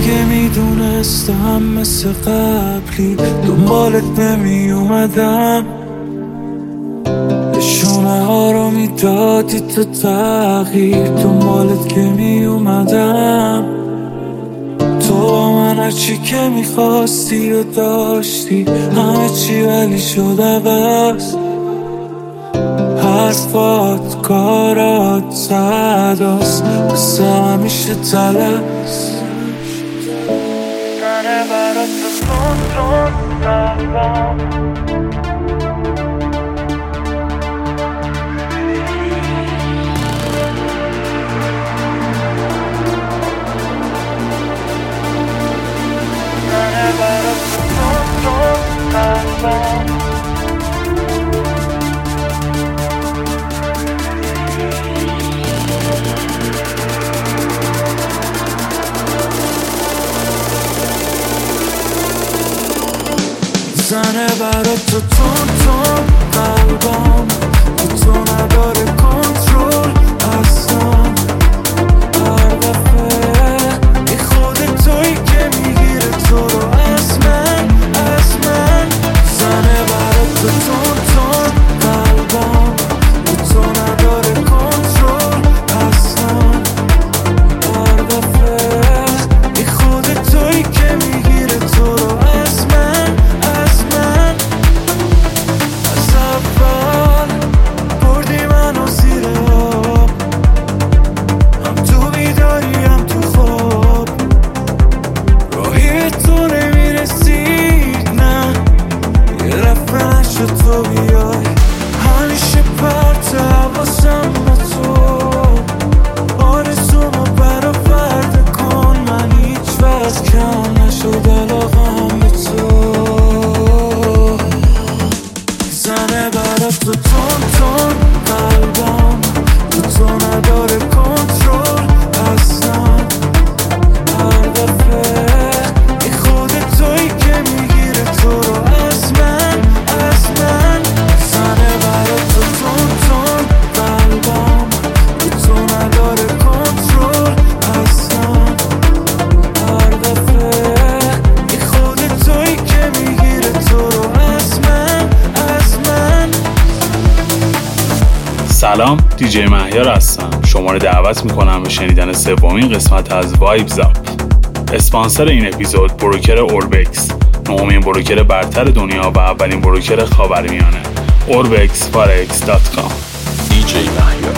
اگه میدونستم مثل قبلی دنبالت نمی اومدم، نشونه ها رو میدادی تو تغییر، دنبالت که می اومدم. تو با من هرچی که میخواستی و داشتی، همه چی ولی شد عوض. حرفات، کارات، صداست مثل همیشه تلس. زنه برات تون تون قلبم، زنه برات تون تون قلبم. زنه برات تو تون تون قلبم، تو نداره کنترل اصلا. هر دفعه ای خودت تویی که میگیره تو رو از من. زنه برات تو تون تون قلبم، تو نداره کنترل اصلا. هر دفعه ای خودت تویی که میگیره تو رو از من. بردی منو زیر آب، هم تو بیداری هم تو خواب. راهی تو نمیرسید نه، یه دفعه نشد تو بیای. همیشه پرت حواسم به تو، آرزومو برآورده کن. من هیچ وقت کم نشد علاقم به تو. زنه برات تو تون تون قلبم، تو نداره کنترل اصلا. هر دفعه ای خودت تویی که میگیره تو رو از من. زنه برات تو تون تون قلبم، تو نداره کنترل اصلا. هر دفعه ای خودت تویی که میگیره تو رو از من. سلام، دیجی مهیار هستم. شما رو دعوت میکنم به شنیدن سومین قسمت از وایبز آپ. اسپانسر این اپیزود بروکر اوربکس، نهمین بروکر برتر دنیا و اولین بروکر خاورمیانه. orbexforex.com. دیجی مهیار.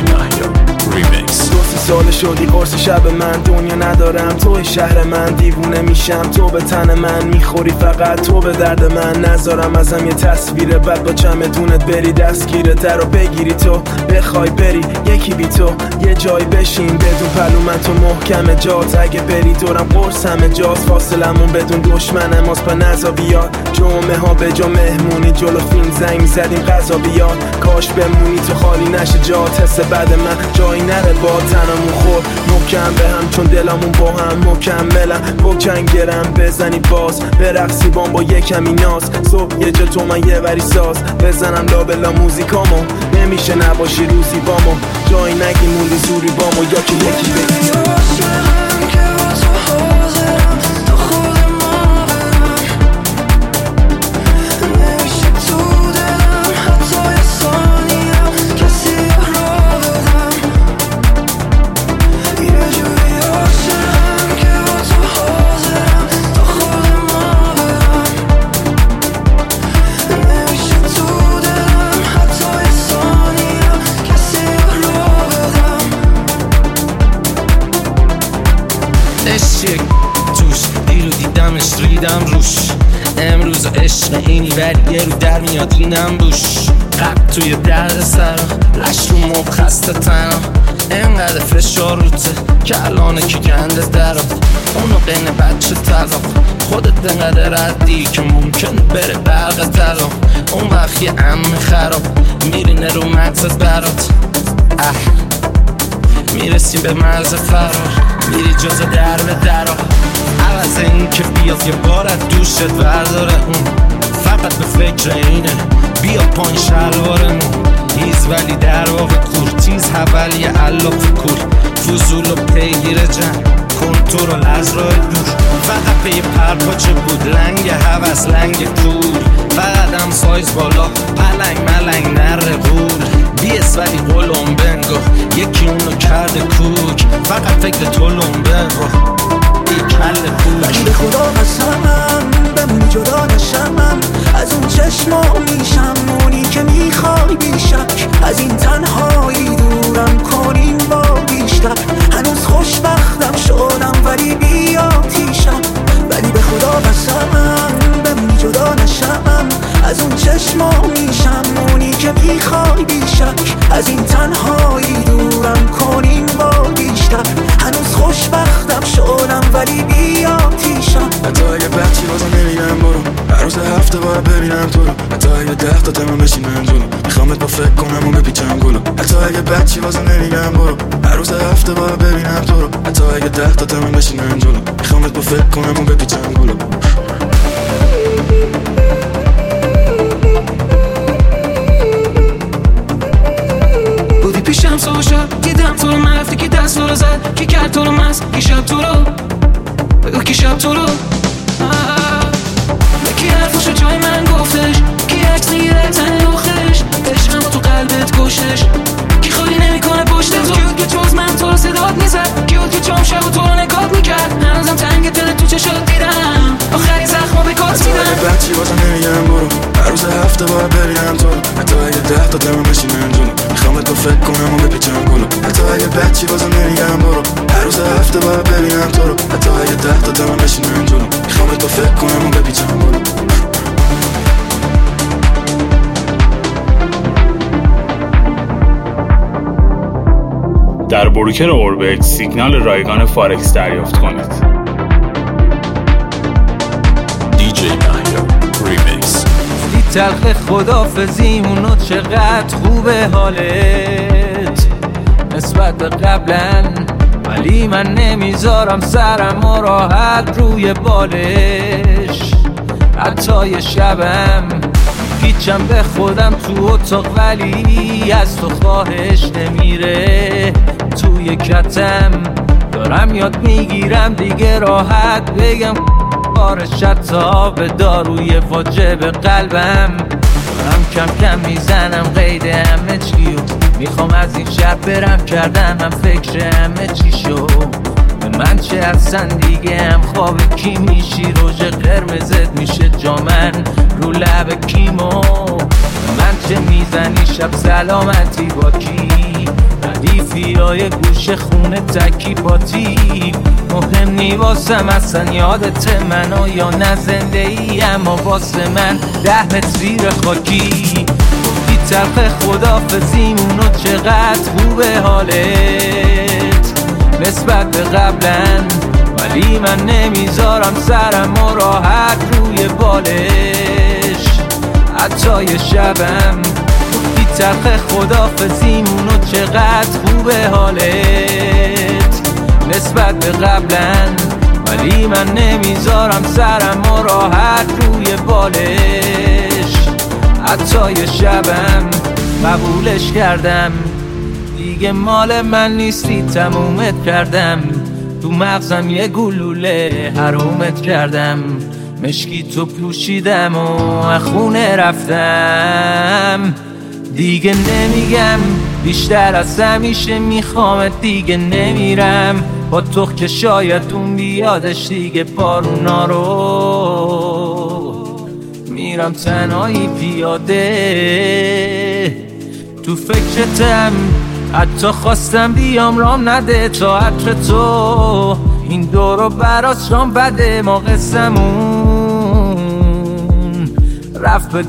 مهیار ریمیکس. 2 سال شدی قرص شب من، دنیا ندارم توی شهر من، دیوونه میشم تو به تن من میخوری، فقط تو به درد من. نذارم ازم یه تصویر بد با چمدونت بری دستگیره در رو بگیری، تو بخوای بری یکی بی تو یه جای بشین بدون پلو من، تو محکم جات اگه بری دورم قرص همه جاست، فاصلمون بدون دشمن ماست به نزا بیاد. جمعه ها به جا مهمونی جلو فیلم زنگ زدیم غذا بیاد، کاش بمونی تو خالی نشه جات، حس بعد من جایی نره با تنمون خور محکم به هم، چون دلمون با هم مکملم. با جنگرم بزنی باز برقصی بام با یه کمی ناز، صبح یه جا تو من یه وری ساز بزنم لابلا موزیکامو، نمیشه نباشی روزی بامو، جایی نگی موندی زوری بامو، یا که یکی بگی ریدم روش امروز عشق اینی ولی یه رو در میاد اینم بوش، قب توی درد سر لش رو مب خسته تنم، اینقدر فشار روته که الانه که گنده درات، اونو قینه بچه طلاق خودت دنقدر ردی که ممکن بره برق طلا، اون وقت یه عمه خراب میرینه رو مغزت برات، میرسیم به مرز فرار میری جز در به درا، عوض این که بیاد یه بار از دوشت برداره اون، فقط به فکر اینه بیا پایین شلوارمون، هیز ولی در واقع کورتیز حولی علاف کور، فضول و پیگیر جن کنترل از راه دور، فقط پی پرپاچه بود لنگ حوث لنگ کور، فقط هم سایز بالا پلنگ ملنگ نره غول، بیس ولی قلم بنگو یکی اونو کرده کوک، فقط فکر تو لنبنگو ولی به خدا قسمم بمونی جدا نشمم از اون چشما میشم اونی که میخوای بیشک، از این تنهایی دورم کنیم با بیشتر، هنوز خوشبختم شدم ولی بی آتیشم، ولی به خدا قسمم بمونی جدا نشمم از اون چشما میشم اونی که میخوای بیشک، از این تنهایی دورم کنیم با بیشتر، هنوز خوشبختم شدم ولی بی آتیشم. حتی اگه بچی بازم نمیگم برو، هر روز هفته باید ببینم تو رو، حتی اگه 10 تا تمام بشینم جلو میخوامت با فکر کنم و بپیچم گلو، حتی اگه بچی بازم نمیگم برو، هر روز هفته باید ببینم تو رو، حتی اگه 10 تا تمام بشینم جلو میخوامت با فکر کنم و بپیچم گلو. بودی پیشم صبح شب دیدم تو رو، من رفتی که دست رو زد کی کرد تو رو مست کی شب تو رو بگو کی شب تو رو، کی حرفشو جای من گفتش، کی عکس میگیره تن لخش، عشقم با تو قلبت کشتش، کی خالی نمیکنه پشت تو، کی بود که جز من تو رو صدات میزد، کی بود که جام شب و تو رو نگات میکرد، هنوزم تنگ دل تو چشات دیدم آخری زخمو به کات میدم. حتی اگه بچی بازم نمیگم برو، هر روز هفته باید ببینم تو رو، حتی اگه 10 تا تمام بشینم جلو میخوامت با فکر کنم و بپیچم گلو، حتی اگه بچی بازم نمیگم برو، هر روز هفته باید ببینم تو رو، حتی اگه 10 تا تمام بشینم جلو میخوامت با فکر کنم و بپیچم گلو. در بروکر اوربکس سیگنال رایگان فارکس دریافت کنید. دیجی مهیار ریمیکس. تلخ خدافزیمونو چقدر خوبه حالت نسبت به قبلا، ولی من نمیذارم سرم و راحت روی بالش، حتی یه شبم پیچم به خودم تو اتاق ولی از تو خواهش نمیره توی کتم، دارم یاد میگیرم دیگه راحت بگم بارش حتی به داروی واجب قلبم، دارم کم کم میزنم قید همه چیو، میخوام از این شب برم کردم من فکر همه چی شو، به من چه اصلا دیگه هم خواب کی میشی، روژ قرمزت میشه جامن رو لب کیمو. من چه میزنی شب سلامتی با کی، ردیفی های گوش خونه تکی پاتی. مهم نی واسم اصلا یادت منو یا نه زنده ای، اما واسه من 10 متر زیر خاکی. گفتی تلخ خدافزیمونو چقدر خوبه حالت نسبت به قبلن، ولی من نمیذارم سرم و راحت روی بالش حتی یه شبم. گفتی تلخ خدافزیمونو چقدر خوبه حالت نسبت به قبلن، ولی من نمیذارم سرم و راحت روی بالش حتی یه شبم. قبولش کردم دیگه مال من نیستی، تمومت کردم تو مغزم یه گلوله حرومت کردم. مشکی تو پوشیدم و خونه رفتم، دیگه نمیگم بیشتر از همیشه میخوامت، دیگه نمیرم با تو که شاید اون بیادش دیگه بارونا رو. میرم تنهایی پیاده تو فکرتم، حتی خواستم بیام رام نده تا عطر تو این دورو براش رام بده. ما قصمون رفت به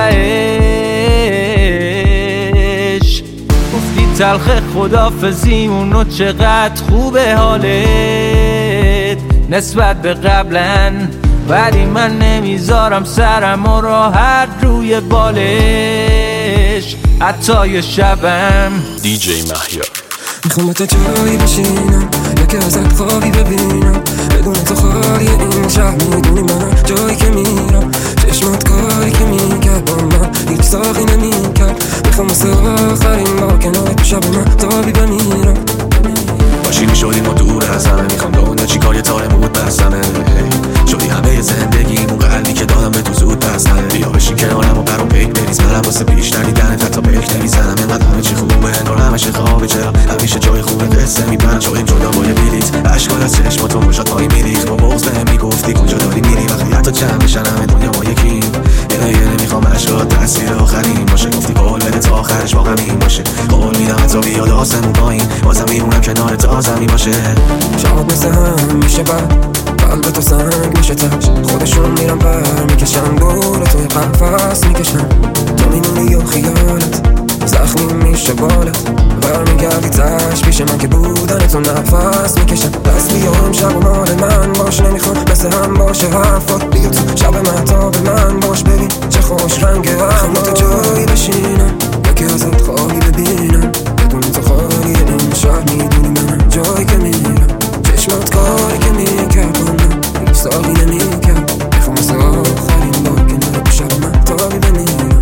گاتهش، گفتی تلخ خدافزیمونو چقدر خوبه حالت نسبت به قبلن، ولی من نمیذارم سرم و راحت روی بالش حتی یه شبم. DJ مهیار. میخوام تا جایی بشینم یکی ازت خوابی ببینم، بدون تو خالی این شهر میدونی منم جایی که میرم. چشمات کاری که میکرد با من هیچ ساقی نمیکرد، میخوام مثل آخرین با کنار تو شب من تابی بمیرم. باشی میشدیم و دور از همه، میخوام دونه چی کار یه تاره بود بستمه. شدی همه زندگی مون قلبی که دادم به تو زود بستمه. بیا بشین کنارم و برام پیک بریز، منم واسه بیشتر دیدنت حتی پیک نمیزنم. اینقدر همه چی خوبه انگار همشه خوابه، چرا همیشه جای خوبه قصه میبرم شاید جدا با یه بلیت. عشقات از چشماتو مشاد پایی میریخ، با بغض بهم میگفتی کجا داری میری، وقتی حتی چند بشن همه دنیا ما یکیم. یه نمیخوام عشقات تاثیر آخرین باشه، گفتی قول بده تا آخرش با غمین باشه. قول میدم حتی بیاد آسمون پایین بازم میمونم کنار تا زمین باشه. شب مثل هم میشه بعد قلب تو سنگ میشه تش، خودشون میرم پر میکشن دور توی قفص میکشن. تو میمونی و خیالت زخمی میشه بالت، برمیگردی تش پیش من که بودن تو نفس میکشن. دست بیام شب و مال من باش، نمیخوام مثل هم باشه حرفات. بیا تو شب مهتاب من باش، ببین چه خوش رنگه هوا. تو جایی بشینم یکی ازت خوابی ببینم، بدون تو خالی این شهر میدونی منم جایی که میرم. چشمات کاری که میکرد با من هیچ ساقی نمیکرد، میخوام مثل آخرین با کنار تو شب من تابی بمیرم.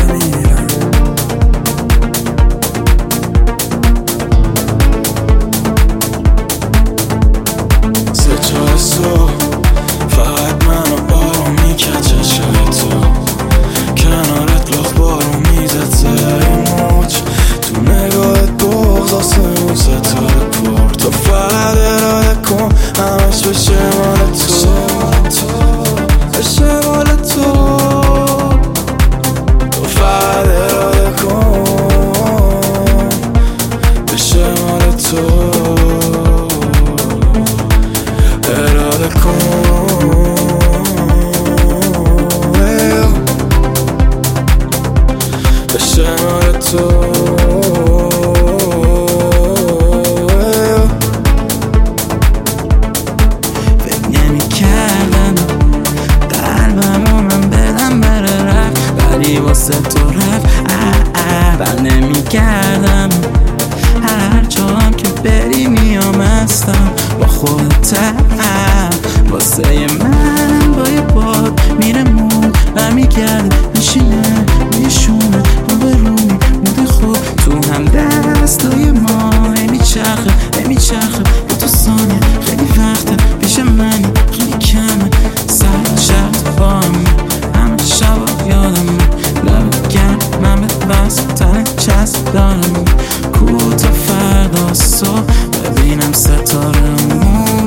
سه چهار صبح فقط منو بارو میکچه شب تو، کنارت لاخ بارو میزد سر موج، تو نگاهت بغض آسمون ستاره پر. تو فقط اراده کن همش بشه مال تو، بشه مال تو. تو فقط اراده کن بشه مال تو، اراده کن بشه مال تو. واسه تو رفت بر نمی کردم، هر جام که بری میام هستم با خودتم. واسه من با یه باد میره مود برمیگرده میشینه میشونه رو به روی مود خوب تو هم دستای ما میچرخه با تو ثانیه خیلی وقته پیش منی خیلی کمه سر شرط با همه شبا یادم لبت گرد من به بس تن چسب دارم کو تا فردا صبح ببینم ستاره مون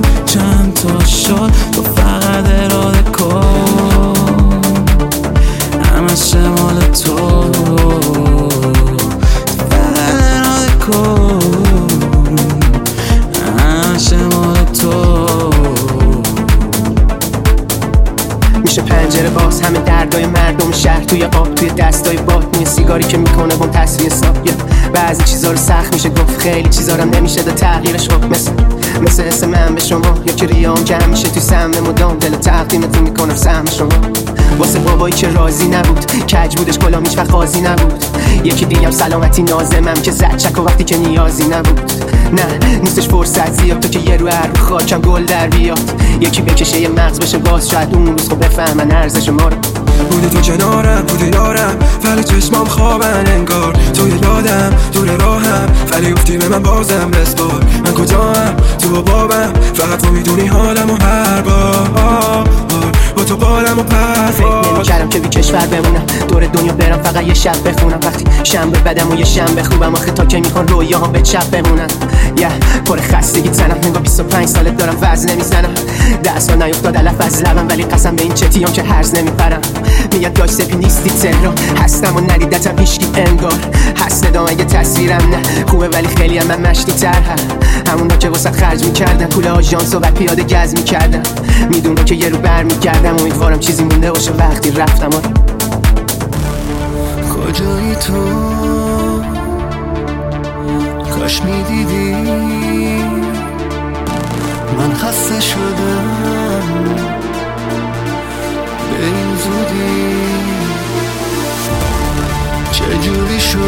توی آب توی دستای باد، سیگاری که میکنه بم تصفیه حساب. بعضی چیزا رو سخت میشه گفت، خیلی چیزا رو نمیشه داد تغییرش خوب. مثل حس من به شما، یا که ریام جمع میشه توی سهم مدام. دل تقدیمتون میکنم سهم شما. واسه بابایی که راضی نبود، کج بودش کلام هیچ وقت قاضی نبود. یکی دیگم سلامتی نازمم که زد چک و وقتی که نیازی نبود. نه نیستش فرصت زیاد تو که یه رو خاکم گل در بیاد. یکی بکشه یه مغز بشه باز، شاید اون روز خب بفهمن ارزش ما رو. بودی تو کنارم، بودی یارم، ولی چشمام خوابن انگار. توی یادم دور راهم، ولی گفتی به من بازم بسپار. من کجاام تو بابم، فقط تو میدونی حالم و هر بار با تو بالم و پرواز. فکر نمی‌کردم که بی کشور بمونم، دور دنیا برم فقط یه شب بخونم. وقتی شنبه بدم و یه شنبه خوبم، آخه تا که میخوان رویاهام به چپ بمونن. پر خستگی تنم، نگاه 25 سالت دارم وزن نمیزنم. 10 سال نیفتاد علف از لبم، ولی قسم به این چتیام که هرز نمیپرم. میاد داشت سپی نیستی تهران، هستم و ندیدتم هیچکی انگار. هست ندام اگه تصویرم نه خوبه، ولی خیلی هم من مشتی تر. همونا که واسه خرج میکردم، پول آژانس و پیاده گز میکردم. میدونم که یه رو بر میکردم، امیدوارم چیزی مونده باشه وقتی رفتم. کجایی تو؟ کاش میدیدی من خسته شدم به این زودی. چجوری شد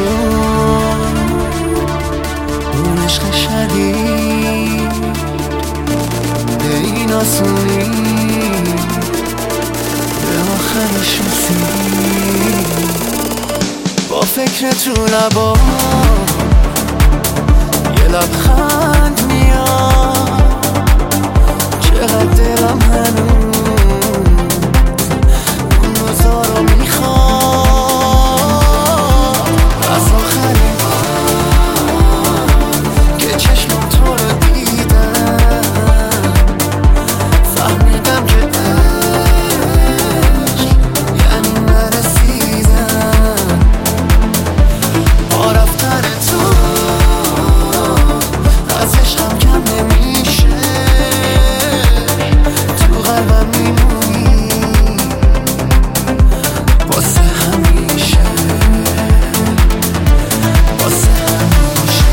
اون عشق شدید به این آسونی، به آخرش رسید. با فکرت رو لبا یه لبخند میاد، چقدر دلم هنوز اون روزا رو میخواد. از آخرین بار که چشمم تو رو دیدم، فهمیدم که عشق یعنی نرسیدم. با رفتن تو از عشقم کم نمیشه، تو قلبم میمونی واسه همیشه، واسه همیشه.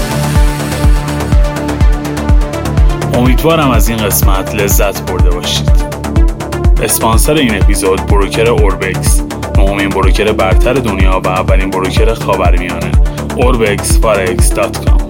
امیدوارم از این قسمت لذت برده باشید. اسپانسر این اپیزود بروکر اوربکس، نهمین بروکر برتر دنیا و اولین بروکر خاورمیانه. orbexforex.com